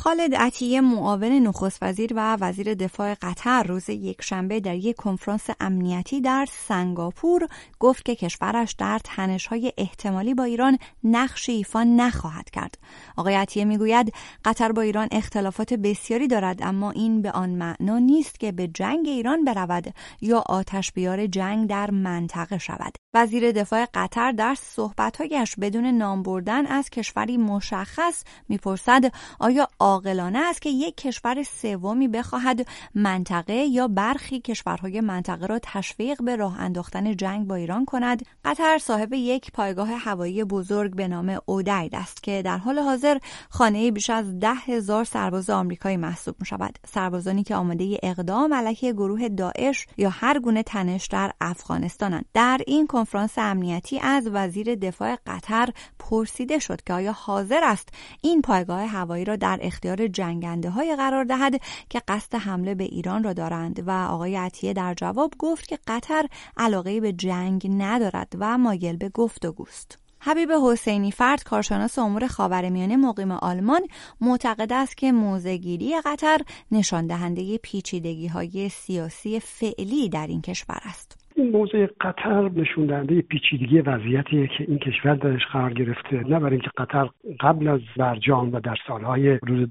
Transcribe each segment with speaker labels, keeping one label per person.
Speaker 1: خالد عطیه معاون نخست وزیر و وزیر دفاع قطر روز یکشنبه در یک کنفرانس امنیتی در سنگاپور گفت که کشورش در تنش‌های احتمالی با ایران نقشی ایفا نخواهد کرد. آقای عطیه میگوید قطر با ایران اختلافات بسیاری دارد، اما این به آن معنا نیست که به جنگ ایران برود یا آتش بیار جنگ در منطقه شود. وزیر دفاع قطر در صحبت‌هایش بدون نام بردن از کشوری مشخص میپرسد آیا عاقلانه است که یک کشور سومی بخواهد منطقه یا برخی کشورهای منطقه را تشویق به راه انداختن جنگ با ایران کند؟ قطر صاحب یک پایگاه هوایی بزرگ به نام اودید است که در حال حاضر خانه بیش از 10,000 سرباز آمریکایی محسوب می‌شود. سربازانی که آماده اقدام علیه گروه داعش یا هر گونه تنش در افغانستانند. در این کنفرانس امنیتی از وزیر دفاع قطر پرسیده شد که آیا حاضر است این پایگاه هوایی را در اختیار جنگنده‌های قرار دهد که قصد حمله به ایران را دارند و آقای عطیه در جواب گفت که قطر علاقه به جنگ ندارد و مایل به گفتگوست. حبیب حسینی فرد، کارشناس امور خاورمیانه مقیم آلمان، معتقد است که موضع‌گیری قطر نشان دهنده پیچیدگی‌های سیاسی فعلی در این کشور است.
Speaker 2: این موضوع قطر نشون دهنده پیچیدگی وضعیتیه که این کشور درش قرار گرفته. نه برای اینکه قطر قبل از برجام و در سالهای حدود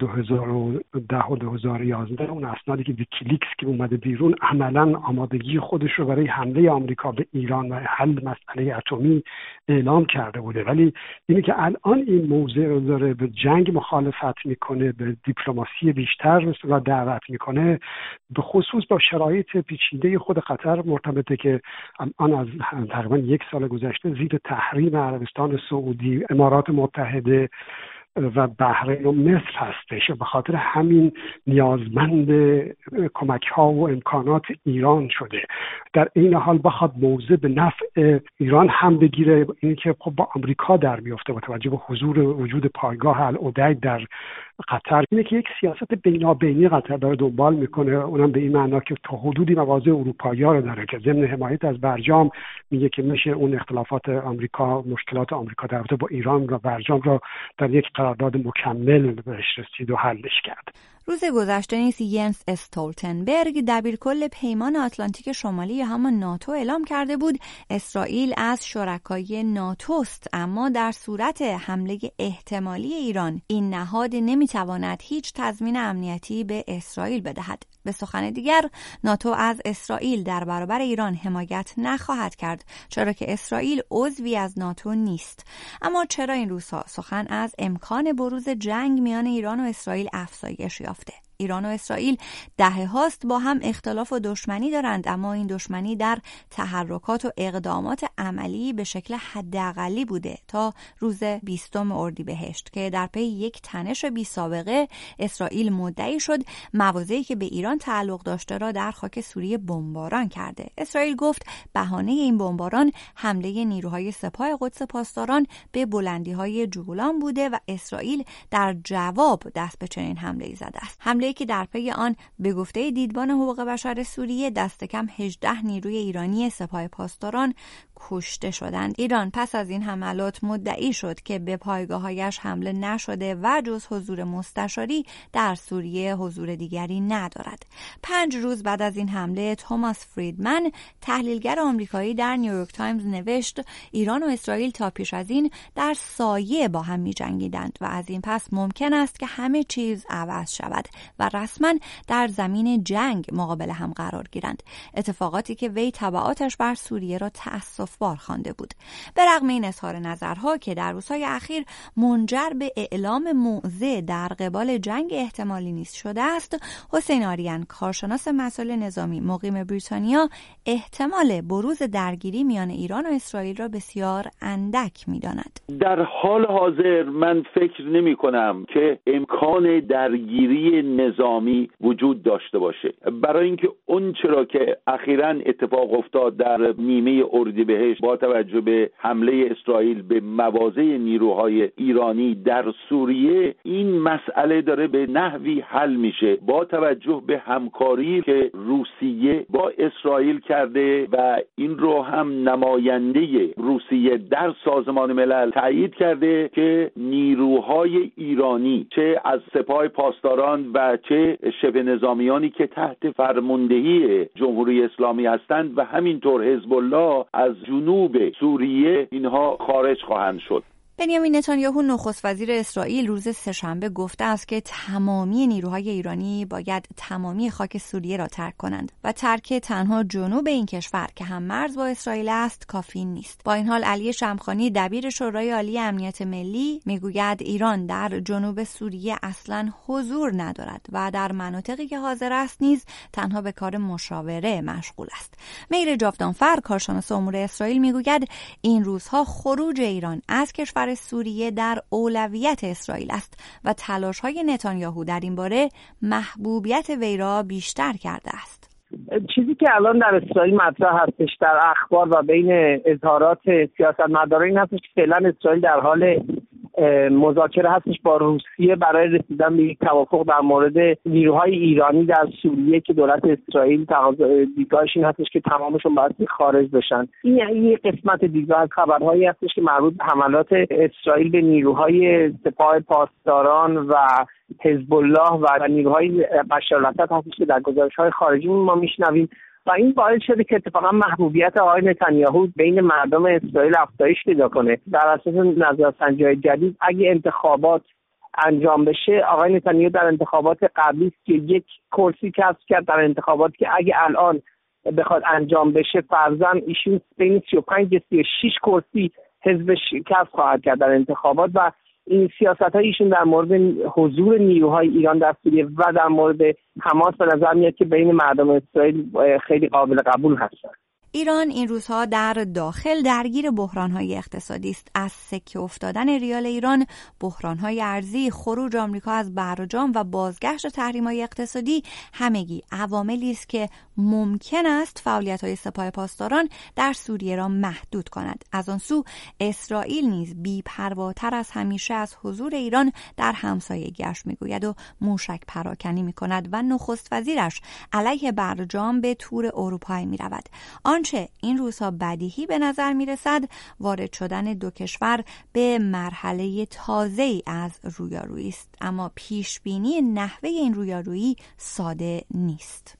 Speaker 2: 2010 و 2011 اون اسنادی که ویکیلیکس که اومده بیرون عملاً آمادگی خودش رو برای حمله آمریکا به ایران و حل مسئله اتمی اعلام کرده بوده، ولی اینه که الان این موضوع رو داره به جنگ مخالفت میکنه، به دیپلماسی بیشتر و دعوت میکنه، به خصوص با شرایط پیچیده خود قطر مرتبطه که الان از تقریبا 1 سال گذشته زیر تحریم عربستان سعودی، امارات متحده و بحرین و مصر هستش. به خاطر همین نیازمند کمک ها و امکانات ایران شده. در این حال بخواد موضع به نفع ایران هم بگیره، این که خب با آمریکا در میفته با توجه به حضور وجود پایگاه الاودید در قطر. اینه که یک سیاست بینابینی قطر داره دنبال میکنه، اونم به این معنا که تا حدودی مواضع اروپایی‌ها رو داره که ضمن حمایت از برجام میگه که میشه اون اختلافات آمریکا، مشکلات آمریکا در رابطه با ایران و برجام رو در یک قرارداد مکمل بهش رسید و حلش کرد.
Speaker 1: روز گذشته نیز ینس استولتنبرگ دبیرکل پیمان آتلانتیک شمالی یا همان ناتو اعلام کرده بود اسرائیل از شرکای ناتوست، اما در صورت حمله احتمالی ایران این نهاد نمیتواند هیچ تضمین امنیتی به اسرائیل بدهد. به سخن دیگر ناتو از اسرائیل در برابر ایران حمایت نخواهد کرد، چرا که اسرائیل عضوی از ناتو نیست. اما چرا این روزها سخن از امکان بروز جنگ میان ایران و اسرائیل افزایش یافته؟ ایران و اسرائیل دهه‌هاست با هم اختلاف و دشمنی دارند، اما این دشمنی در تحرکات و اقدامات عملی به شکل حداقلی بوده تا روز 20 اردیبهشت که در پی یک تنش بی سابقه اسرائیل مدعی شد مواضعی که به ایران تعلق داشته را در خاک سوریه بمباران کرده. اسرائیل گفت بهانه این بمباران حمله نیروهای سپاه قدس پاسداران به بلندی‌های جولان بوده و اسرائیل در جواب دست به چنین حمله‌ای زده است. حمله که در پی آن به گفته دیدبان حقوق بشر سوریه دست کم 18 نیروی ایرانی سپاه پاسداران کشته شدند. ایران پس از این حملات مدعی شد که به پایگاه‌هایش حمله نشده و جز حضور مستشاری در سوریه حضور دیگری ندارد. 5 روز بعد از این حمله توماس فریدمن تحلیلگر آمریکایی در نیویورک تایمز نوشت ایران و اسرائیل تا پیش از این در سایه با هم می‌جنگیدند و از این پس ممکن است که همه چیز عوض شود و رسما در زمین جنگ مقابل هم قرار گیرند. اتفاقاتی که وی تبعاتش بر سوریه را تأسف‌بار خوانده بود. به رغم این اظهار نظرها که در روزهای اخیر منجر به اعلام موضع در قبال جنگ احتمالی نیز شده است، حسین آریان، کارشناس مسائل نظامی مقیم بریتانیا، احتمال بروز درگیری میان ایران و اسرائیل را بسیار اندک می‌داند.
Speaker 3: در حال حاضر من فکر نمی‌کنم که امکان درگیری نظامی وجود داشته باشه، برای اینکه اون چرا که اخیراً اتفاق افتاد در نیمه اردیبهشت بهش با توجه به حمله اسرائیل به مواضع نیروهای ایرانی در سوریه، این مسئله داره به نحوی حل میشه با توجه به همکاری که روسیه با اسرائیل کرده و این رو هم نماینده روسیه در سازمان ملل تایید کرده که نیروهای ایرانی چه از سپاه پاسداران و چه شبه نظامیانی که تحت فرماندهی جمهوری اسلامی هستند و همینطور حزب الله از جنوب سوریه اینها خارج خواهند شد.
Speaker 1: بنیامین نتانیاهو نخست وزیر اسرائیل روز سه‌شنبه گفته است که تمامی نیروهای ایرانی باید تمامی خاک سوریه را ترک کنند و ترک تنها جنوب این کشور که هم مرز با اسرائیل است کافی نیست. با این حال علی شمخانی دبیر شورای عالی امنیت ملی میگوید ایران در جنوب سوریه اصلاً حضور ندارد و در مناطقی که حاضر است نیز تنها به کار مشاوره مشغول است. میر جاودانفر کارشناس امور اسرائیل میگوید این روزها خروج ایران از کشور سوریه در اولویت اسرائیل است و تلاش‌های نتانیاهو در این باره محبوبیت وی را بیشتر کرده است.
Speaker 4: چیزی که الان در اسرائیل مطرح هستش در اخبار و بین اظهارات سیاستمداران این هستش که فعلا اسرائیل در حال مذاکره هستش با روسیه برای رسیدن به یک توافق در مورد نیروهای ایرانی در سوریه که دولت اسرائیل دیدگاهش این هستش که تمامشون باید خارج بشن. این یه قسمت دیدگاه از خبرهایی هستش که مربوط به حملات اسرائیل به نیروهای سپاه پاسداران و حزب الله و نیروهای بشار الاسد هستش که در گزارش‌های خارجی ما میشنویم و این باعث شده که اتفاقا محبوبیت آقای نتانیاهو بین مردم اسرائیل افزایش پیدا کنه. در اساس نظرسنجی‌های جدید اگه انتخابات انجام بشه، آقای نتانیاهو در انتخابات قبلی که یک کرسی کسب کرد، در انتخاباتی که اگه الان بخواد انجام بشه فرضاً ایشون بین 35 تا 36 کرسی حزبش کسب خواهد کرد در انتخابات و این سیاست‌های ایشون در مورد حضور نیروهای ایران در سوریه و در مورد حماس به نظر میاد که بین مردم اسرائیل خیلی قابل قبول هستند.
Speaker 1: ایران این روزها در داخل درگیر بحران‌های اقتصادی است. از سکه افتادن ریال ایران، بحران‌های ارزی، خروج آمریکا از برجام و بازگشت تحریم‌های اقتصادی همگی عواملی است که ممکن است فعالیت‌های سپاه پاسداران در سوریه را محدود کند. از آن سو اسرائیل نیز بی‌پرواتر از همیشه از حضور ایران در همسایگی‌اش می‌گوید و موشک پراکنی می‌کند و نخست وزیرش علیه برجام به تور اروپایی می‌رود. آنچه این روزها بدیهی به نظر می رسد وارد شدن دو کشور به مرحله تازه‌ای از رویارویی است، اما پیشبینی نحوه این رویارویی ساده نیست.